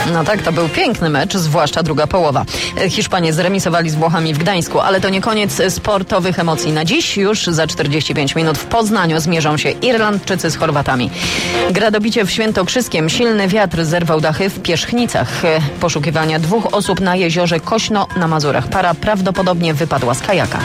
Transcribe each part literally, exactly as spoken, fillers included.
No tak, to był piękny mecz, zwłaszcza druga połowa. Hiszpanie zremisowali z Włochami w Gdańsku, ale to nie koniec sportowych emocji. Na dziś już za czterdzieści pięć minut w Poznaniu zmierzą się Irlandczycy z Chorwatami. Gradobicie w Świętokrzyskiem. Silny wiatr zerwał dachy w Pierzchnicach. Poszukiwania dwóch osób na jeziorze Kośno na Mazurach. Para prawdopodobnie wypadła z kajaka.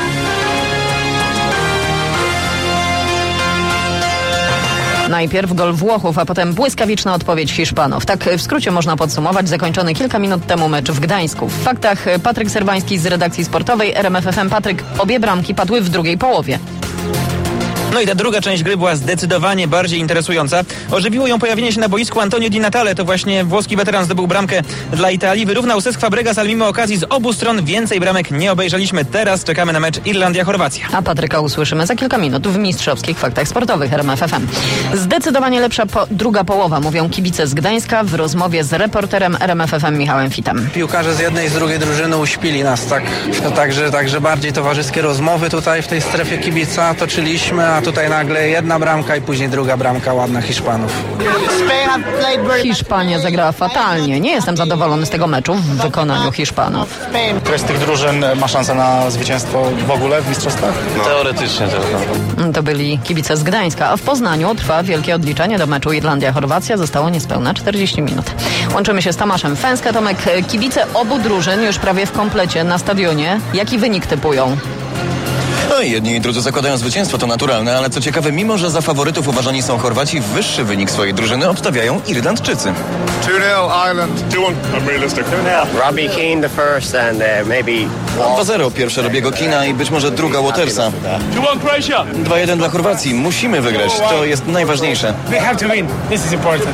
Najpierw gol Włochów, a potem błyskawiczna odpowiedź Hiszpanów. Tak w skrócie można podsumować zakończony kilka minut temu mecz w Gdańsku. W faktach Patryk Serwański z redakcji sportowej R M F F M. Patryk, obie bramki padły w drugiej połowie. No i ta druga część gry była zdecydowanie bardziej interesująca. Ożywiło ją pojawienie się na boisku Antonio Di Natale. To właśnie włoski weteran zdobył bramkę dla Italii. Wyrównał Cesc Fabregas, ale mimo okazji z obu stron więcej bramek nie obejrzeliśmy. Teraz czekamy na mecz Irlandia-Chorwacja. A Patryka usłyszymy za kilka minut w mistrzowskich faktach sportowych R M F F M. Zdecydowanie lepsza po- druga połowa, mówią kibice z Gdańska w rozmowie z reporterem R M F F M Michałem Fitem. Piłkarze z jednej i z drugiej drużyny uśpili nas, tak, także, także bardziej towarzyskie rozmowy tutaj w tej strefie kibica toczyliśmy, a tutaj nagle jedna bramka i później druga bramka ładna Hiszpanów. Hiszpania zagrała fatalnie. Nie jestem zadowolony z tego meczu w wykonaniu Hiszpanów. Któraś z tych drużyn ma szansę na zwycięstwo w ogóle w mistrzostwach? No. Teoretycznie tylko. To byli kibice z Gdańska, a w Poznaniu trwa wielkie odliczenie do meczu Irlandia-Chorwacja. Zostało niespełna czterdzieści minut. Łączymy się z Tomaszem Fęska. Tomek, kibice obu drużyn już prawie w komplecie na stadionie. Jaki wynik typują? No i jedni i drudzy zakładają zwycięstwo, to naturalne, ale co ciekawe, mimo że za faworytów uważani są Chorwaci, wyższy wynik swojej drużyny obstawiają Irlandczycy. two nil Ireland. two one. Unrealistic. two nil. Robbie Keane the first and uh, maybe... dwa zero, pierwsze Robiego Keana i być może druga Watersa. two one Croatia. dwa jeden dla Chorwacji. Musimy wygrać, to jest najważniejsze. We have to win. This is important.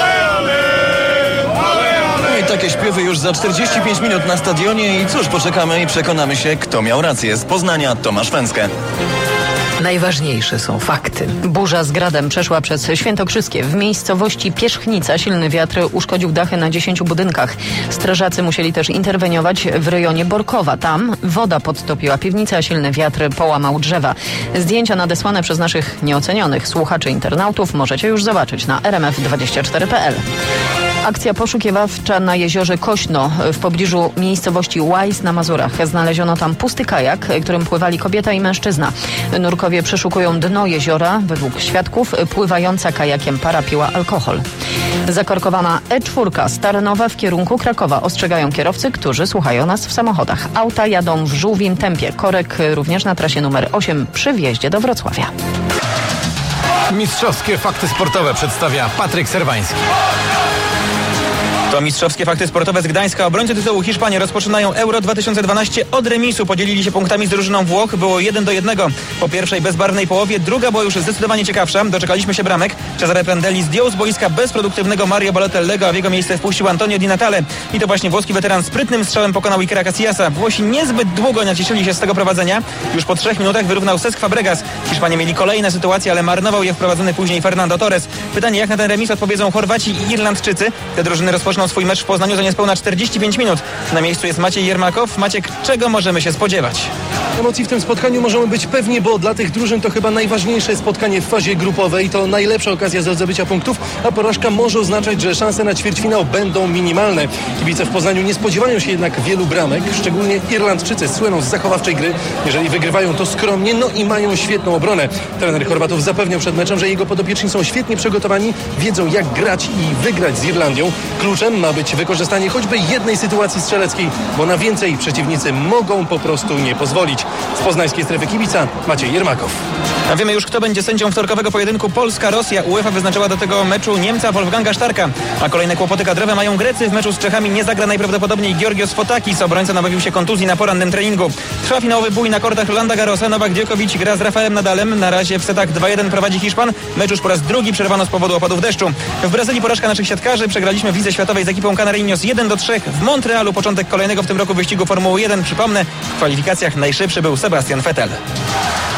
No i takie śpiewy już za czterdzieści pięć minut na stadionie i cóż, poczekamy i przekonamy się, kto miał rację. Z Poznania Tomasz Fęskę. Najważniejsze są fakty. Burza z gradem przeszła przez Świętokrzyskie. W miejscowości Pierzchnica silny wiatr uszkodził dachy na dziesięciu budynkach. Strażacy musieli też interweniować w rejonie Borkowa. Tam woda podtopiła piwnicę, a silny wiatr połamał drzewa. Zdjęcia nadesłane przez naszych nieocenionych słuchaczy internautów możecie już zobaczyć na r m f dwadzieścia cztery kropka p l. Akcja poszukiwawcza na jeziorze Kośno w pobliżu miejscowości Łajs na Mazurach. Znaleziono tam pusty kajak, którym pływali kobieta i mężczyzna. Nurkowie przeszukują dno jeziora. Według świadków pływająca kajakiem para piła alkohol. Zakorkowana E cztery z Tarnowa w kierunku Krakowa. Ostrzegają kierowcy, którzy słuchają nas w samochodach. Auta jadą w żółwim tempie. Korek również na trasie numer osiem przy wjeździe do Wrocławia. Mistrzowskie fakty sportowe przedstawia Patryk Serwański. To mistrzowskie fakty sportowe z Gdańska. Obrońcy tytułu Hiszpanie rozpoczynają Euro dwa tysiące dwanaście od remisu. Podzielili się punktami z drużyną Włoch. Było jeden do jednego po pierwszej bezbarwnej połowie. Druga była już zdecydowanie ciekawsza. Doczekaliśmy się bramek. Cesare Prandelli zdjął z boiska bezproduktywnego Mario Balotelliego, a w jego miejsce wpuścił Antonio Di Natale. I to właśnie włoski weteran sprytnym strzałem pokonał Ikera Casillasa. Włosi niezbyt długo nacieszyli się z tego prowadzenia. Już po trzech minutach wyrównał Cesc Fabregas. Hiszpanie mieli kolejne sytuacje, ale marnował je wprowadzony później Fernando Torres. Pytanie, jak na ten remis odpowiedzą Chorwaci i Irlandczycy. Te drużyny rozpoczną swój mecz w Poznaniu za niespełna czterdzieści pięć minut. Na miejscu jest Maciej Jermakow. Maciek, czego możemy się spodziewać? Emocji w tym spotkaniu możemy być pewni, bo dla tych drużyn to chyba najważniejsze spotkanie w fazie grupowej. To najlepsza okazja do zdobycia punktów, a porażka może oznaczać, że szanse na ćwierćfinał będą minimalne. Kibice w Poznaniu nie spodziewają się jednak wielu bramek, szczególnie Irlandczycy słyną z zachowawczej gry. Jeżeli wygrywają, to skromnie, no i mają świetną obronę. Trener Chorwatów zapewniał przed meczem, że jego podopieczni są świetnie przygotowani, wiedzą jak grać i wygrać z Irlandią. Kluczem ma być wykorzystanie choćby jednej sytuacji strzeleckiej, bo na więcej przeciwnicy mogą po prostu nie pozwolić. Z poznańskiej strefy kibica Maciej Jermakow. A wiemy już, kto będzie sędzią wtorkowego pojedynku Polska-Rosja. UEFA wyznaczyła do tego meczu Niemca Wolfganga Starka. A kolejne kłopoty kadrowe mają Grecy. W meczu z Czechami nie zagra najprawdopodobniej Georgios Fotakis. Obrońca nabawił się kontuzji na porannym treningu. Trwa finałowy bój na kortach Rolanda Garrosa. Nowak Djokovic gra z Rafaelem Nadalem. Na razie w setach dwa jeden prowadzi Hiszpan. Mecz już po raz drugi przerwano z powodu opadów deszczu. W Brazylii porażka naszych siatkarzy. Przegraliśmy w lidze światowej z ekipą Canarinhos jeden do trzech. W Montrealu początek kolejnego w tym roku wyścigu Formuły jeden. Przypomnę, w kwalifikacjach najszybszy był Sebastian Vettel.